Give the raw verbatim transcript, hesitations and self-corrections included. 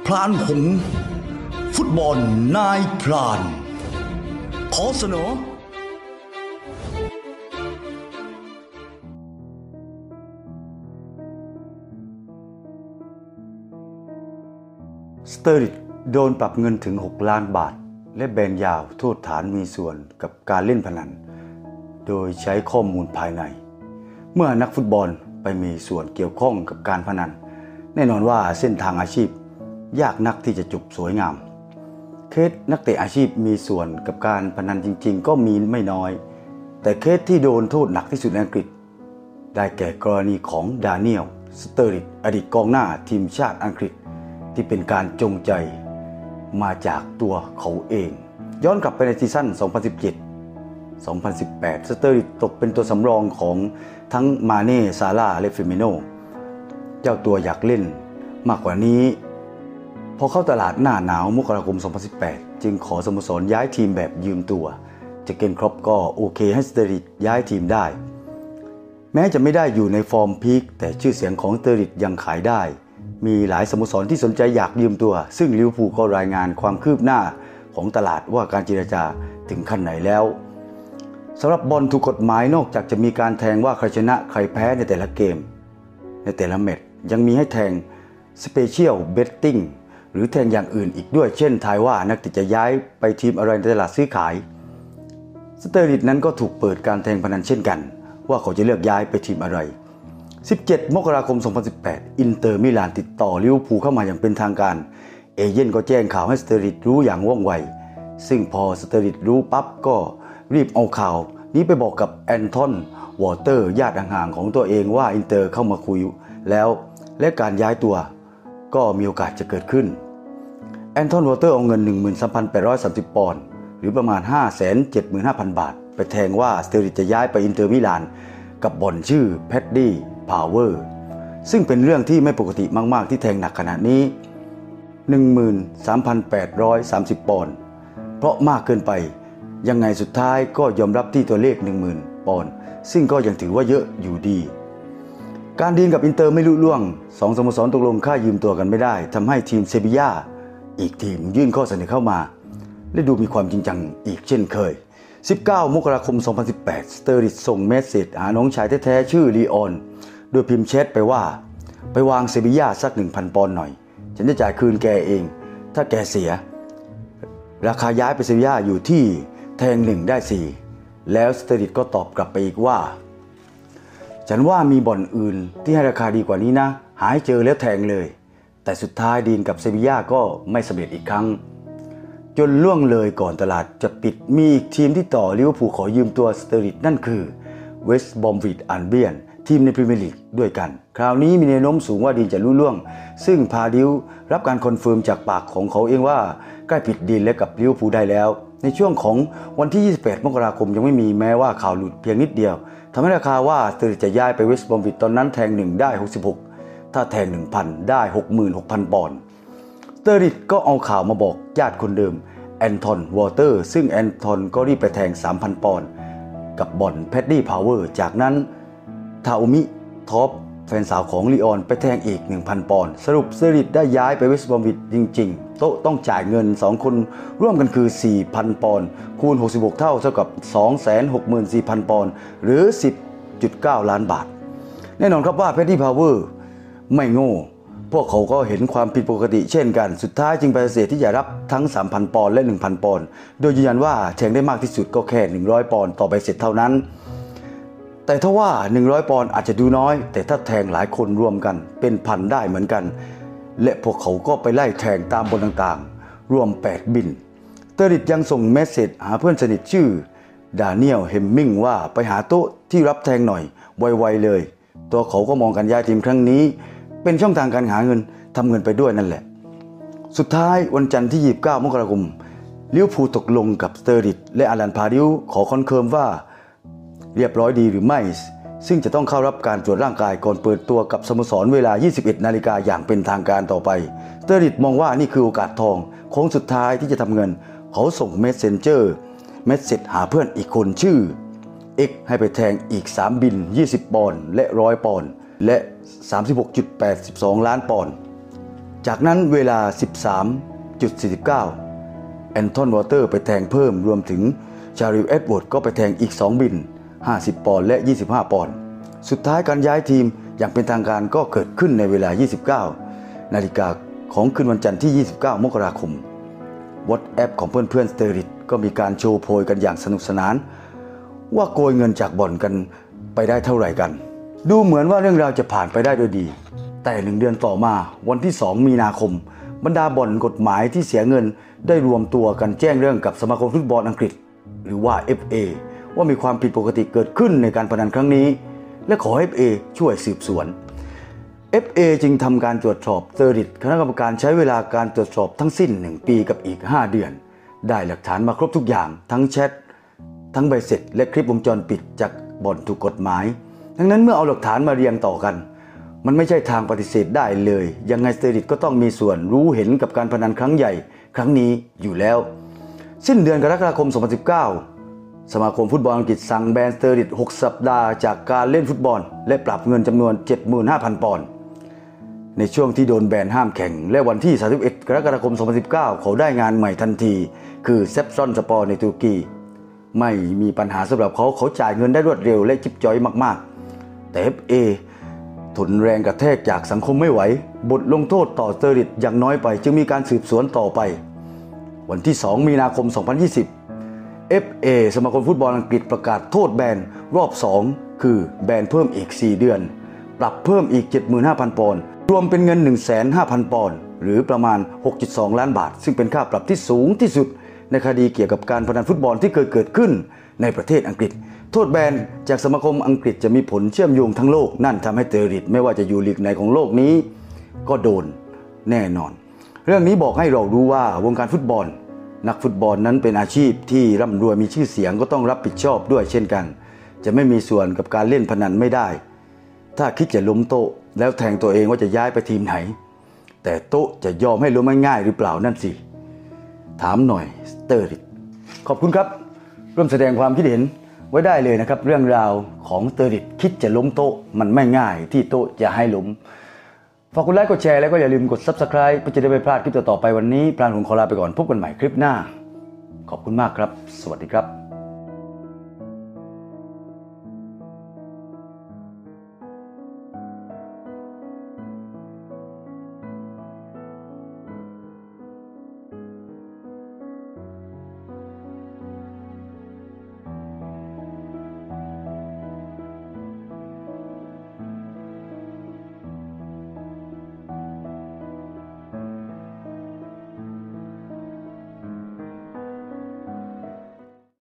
พรานหงส์ฟุตบอลนายพรานขอเสนอสเตอริดโดนปรับเงินถึงหกล้านบาทและแบนยาวโทษฐานมีส่วนกับการเล่นพนันโดยใช้ข้อมูลภายในเมื่อนักฟุตบอลไปมีส่วนเกี่ยวข้องกับการพนันแน่นอนว่าเส้นทางอาชีพยากนักที่จะจบสวยงามเคสนักเตะอาชีพมีส่วนกับการพนันจริงๆก็มีไม่น้อยแต่เคสที่โดนโทษหนักที่สุดในอังกฤษได้แก่กรณีของดาเนียลสเตอริดอดีตกองหน้าทีมชาติอังกฤษที่เป็นการจงใจมาจากตัวเขาเองย้อนกลับไปในซีซั่น สองพันสิบเจ็ด สองพันสิบแปด สเตอริดตกเป็นตัวสำรองของทั้งมาเน่ ซาร่าห์และเฟมิโนเจ้าตัวอยากเล่นมากกว่านี้พอเข้าตลาดหน้าหนาวมกราคม สองพันสิบแปด จึงขอสโมสรย้ายทีมแบบยืมตัวเจอร์เกนคล็อปก็โอเคให้สเตอริดย้ายทีมได้แม้จะไม่ได้อยู่ในฟอร์มพีคแต่ชื่อเสียงของสเตอริดยังขายได้มีหลายสโมสรที่สนใจอยากยืมตัวซึ่งลิเวอร์พูลก็รายงานความคืบหน้าของตลาดว่าการเจรจาถึงขั้นไหนแล้วสำหรับบอลถูกกฎหมายนอกจากจะมีการแทงว่าใครชนะใครแพ้ในแต่ละเกมในแต่ละแมตช์ยังมีให้แทงสเปเชียลเบตติ้งหรือแทงอย่างอื่นอีกด้วยเช่นทายว่านักเตะจะย้ายไปทีมอะไรในตลาดซื้อขายสเตอริดนั้นก็ถูกเปิดการแทงพนันเช่นกันว่าเขาจะเลือกย้ายไปทีมอะไรสิบเจ็ดมกราคม สองพันสิบแปด อินเตอร์มิลานติดต่อลิเวอร์พูลเข้ามาอย่างเป็นทางการเอเย่นก็แจ้งข่าวให้สเตอริดรู้อย่างว่องไวซึ่งพอสเตอริดรู้ปั๊บก็รีบเอาข่าวนี้ไปบอกกับแอนทอนวอเตอร์ญาติห่างๆของตัวเองว่าอินเตอร์เข้ามาคุยแล้วและการย้ายตัวก็มีโอกาสจะเกิดขึ้นแอนทอนวอเตอร์เอาเงิน หนึ่งหมื่นสามพันแปดร้อยสามสิบ ปอนด์หรือประมาณ ห้าแสนเจ็ดหมื่นห้าพัน บาทไปแทงว่าสเตอริดจะย้ายไปอินเตอร์มิลานกับบ่อนชื่อแพดดี้พาวเวอร์ซึ่งเป็นเรื่องที่ไม่ปกติมากๆที่แทงหนักขนาดนี้ หนึ่งหมื่นสามพันแปดร้อยสามสิบ ปอนด์เพราะมากเกินไปยังไงสุดท้ายก็ยอมรับที่ตัวเลข หนึ่งหมื่น ปอนด์ซึ่งก็ยังถือว่าเยอะอยู่ดีการดีลกับอินเตอร์ไม่ลุล่วงสองสโมสรตกลงค่ายืมตัวกันไม่ได้ทำให้ทีมเซบีย่าอีกทีมยื่นข้อเสนอเข้ามาและดูมีความจริงจังอีกเช่นเคยสิบเก้ามกราคม สองพันสิบแปด สเตอริดส่งเมสเสจหาน้องชายแท้ๆชื่อลีออนโดยพิมพ์แชทไปว่าไปวางเซบีย่าสัก หนึ่งพัน ปอนด์หน่อยฉันจะจ่ายคืนแกเองถ้าแกเสียราคาย้ายไปเซบีย่าอยู่ที่แทงหนึ่งได้สี่แล้วสเตอริดก็ตอบกลับไปอีกว่าฉันว่ามีบ่อนอื่นที่ให้ราคาดีกว่านี้นะหาให้เจอแล้วแทงเลยแต่สุดท้ายดีลกับเซบีย่าก็ไม่สำเร็จอีกครั้งจนล่วงเลยก่อนตลาดจะปิดมีอีกทีมที่ต่อลิเวอร์พูลขอยืมตัวสเตอริดนั่นคือเวสต์บรอมวิชอัลเบียนทีมในพรีเมียร์ลีกด้วยกันคราวนี้มีแนวโน้มสูงว่าดีลจะลุล่วงซึ่งพาดิวรับการคอนเฟิร์มจากปากของเขาเองว่าใกล้ปิดดีลและกับลิเวอร์พูลได้แล้วในช่วงของวันที่ยี่สิบแปดมกราคมยังไม่มีแม้ว่าข่าวหลุดเพียงนิดเดียวทำให้ราคาว่าสเตอริดจะย้ายไปเวสต์บรอมวิชตอนนั้นแทงหนึ่งได้หกสิบหกถ้าแทง หนึ่งพัน ได้ หกหมื่นหกพัน ปอนด์สเตอริดก็เอาข่าวมาบอกญาติคนเดิมแอนทอนวอเตอร์ซึ่งแอนทอนก็รีบไปแทง สามพัน ปอนด์กับบ่อนแพดดี้พาวเวอร์จากนั้นทาโอมิท็อปแฟนสาวของลีออนไปแทงอีก หนึ่งพัน ปอนด์สรุปสเตอริดได้ย้ายไปเวสต์บรอมวิชจริงๆโต๊ะต้องจ่ายเงินสองคนร่วมกันคือ สี่พัน ปอนด์คูณหกสิบหกเท่าเท่ากับ สองแสนหกหมื่นสี่พัน ปอนด์หรือ สิบจุดเก้า ล้านบาทแน่นอนครับว่าแพดดี้พาวเวอร์ไม่โง่พวกเขาก็เห็นความผิดปกติเช่นกันสุดท้ายจึงปฏิเสธที่จะรับทั้ง สามพัน ปอนด์และ หนึ่งพัน ปอนด์โดยยืนยันว่าแทงได้มากที่สุดก็แค่ หนึ่งร้อย ปอนด์ต่อใบเสร็จเท่านั้นแต่ถ้าว่า หนึ่งร้อย ปอนด์อาจจะดูน้อยแต่ถ้าแทงหลายคนรวมกันเป็นพันได้เหมือนกันและพวกเขาก็ไปไล่แทงตามบนต่างๆรวมแปดบินสเตอริดยังส่งเมสเสจหาเพื่อนสนิทชื่อดาเนียลเฮมมิงว่าไปหาโต๊ะที่รับแทงหน่อยไวๆเลยตัวเขาก็มองการย้ายทีมครั้งนี้เป็นช่องทางการหาเงินทำเงินไปด้วยนั่นแหละสุดท้ายวันจันทร์ที่ยี่สิบเก้ามกราคมลิเวอร์พูลตกลงกับสเตอริดและอารันพาดิวขอคอนเฟิร์มว่าเรียบร้อยดีหรือไม่ซึ่งจะต้องเข้ารับการตรวจร่างกายก่อนเปิดตัวกับสโมสรเวลา ยี่สิบเอ็ดนาฬิกาอย่างเป็นทางการต่อไปสเตอริดมองว่านี่คือโอกาสทองโค้งสุดท้ายที่จะทำเงินเขาส่งเมสเซนเจอร์เมสเสจหาเพื่อนอีกคนชื่อเอ็กให้ไปแทงอีกสามบินยี่สิบปอนด์และหนึ่งร้อยปอนด์และ สามสิบหกจุดแปดสอง ล้านปอนด์จากนั้นเวลา สิบสามนาฬิกาสี่สิบเก้า แอนทอนวอเตอร์ไปแทงเพิ่มรวมถึงชาริล เอ็ดเวิร์ดก็ไปแทงอีกสองบินห้าสิบปอนด์และยี่สิบห้าปอนด์สุดท้ายการย้ายทีมอย่างเป็นทางการก็เกิดขึ้นในเวลา ยี่สิบเก้านาฬิกาของคืนวันจันทร์ที่ ยี่สิบเก้ามกราคม WhatsApp ของเพื่อนๆสเตอริดก็มีการโชว์โพยกันอย่างสนุกสนานว่าโกยเงินจากบ่อนกันไปได้เท่าไหร่กันดูเหมือนว่าเรื่องราวจะผ่านไปได้โดยดีแต่หนึ่งเดือนต่อมาวันที่สองมีนาคมบรรดาบ่อนกฎหมายที่เสียเงินได้รวมตัวกันแจ้งเรื่องกับสมาคมฟุตบอลอังกฤษหรือว่า เอฟ เอ ว่ามีความผิดปกติเกิดขึ้นในการพนันครั้งนี้และขอ เอฟ เอ ช่วยสืบสวน เอฟ เอ จึงทำการตรวจสอบสเตอริดคณะกรรมการใช้เวลาการตรวจสอบทั้งสิ้นหนึ่งปีกับอีกห้าเดือนได้หลักฐานมาครบทุกอย่างทั้งแชททั้งใบเสร็จและคลิปวงจรปิดจากบ่อนถูกกฎหมายดังนั้นเมื่อเอาหลักฐานมาเรียงต่อกันมันไม่ใช่ทางปฏิเสธได้เลยยังไงสเตอริดก็ต้องมีส่วนรู้เห็นกับการพนันครั้งใหญ่ครั้งนี้อยู่แล้วสิ้นเดือนกรกฎาคมสองพันสิบเก้าสมาคมฟุตบอลอังกฤษสั่งแบนสเตอริดหกสัปดาห์จากการเล่นฟุตบอลและปรับเงินจำนวน เจ็ดหมื่นห้าพัน ปอนด์ในช่วงที่โดนแบนห้ามแข่งและวันที่สามสิบเอ็ดกรกฎาคมสองพันสิบเก้าเขาได้งานใหม่ทันทีคือเซปซอนสปอร์ในตุรกีไม่มีปัญหาสำหรับเขาเขาจ่ายเงินได้รวดเร็วและจิ๊บจ้อยมากๆแต่ เอฟ เอ ทนแรงกระแทกจากสังคมไม่ไหวบทลงโทษต่อสเตอริดอย่างน้อยไปจึงมีการสืบสวนต่อไปวันที่สองมีนาคมสองพันยี่สิบ เอฟ เอ สมาคมฟุตบอลอังกฤษประกาศโทษแบนรอบสองคือแบนเพิ่มอีกสี่เดือนปรับเพิ่มอีก เจ็ดหมื่นห้าพัน ปอนด์รวมเป็นเงิน หนึ่งแสนห้าพัน ปอนด์หรือประมาณ หกจุดสอง ล้านบาทซึ่งเป็นค่าปรับที่สูงที่สุดในคดีเกี่ยวกับการพนันฟุตบอลที่เคยเกิดขึ้นในประเทศอังกฤษโทษแบนจากสมาคมอังกฤษจะมีผลเชื่อมโยงทั้งโลกนั่นทำให้สเตอริดไม่ว่าจะอยู่ลีกไหนของโลกนี้ก็โดนแน่นอนเรื่องนี้บอกให้เรารู้ว่าวงการฟุตบอลนักฟุตบอลนั้นเป็นอาชีพที่ร่ำรวยมีชื่อเสียงก็ต้องรับผิดชอบด้วยเช่นกันจะไม่มีส่วนกับการเล่นพนันไม่ได้ถ้าคิดจะล้มโต๊ะแล้วแทงตัวเองว่าจะย้ายไปทีมไหนแต่โต๊ะจะยอมให้ล้มง่ายๆหรือเปล่านั่นสิถามหน่อยสเตอริดขอบคุณครับร่วมแสดงความคิดเห็นไว้ได้เลยนะครับเรื่องราวของสเตอริดคิดจะล้มโต๊ะมันไม่ง่ายที่โต๊ะจะให้ล้มฝากกดไลค์กดแชร์แล้วก็อย่าลืมกด ซับสไครบ์ เพื่อจะได้ไม่พลาดคลิปต่อๆไปวันนี้พลานหงขอลาไปก่อนพบกันใหม่คลิปหน้าขอบคุณมากครับสวัสดีครับ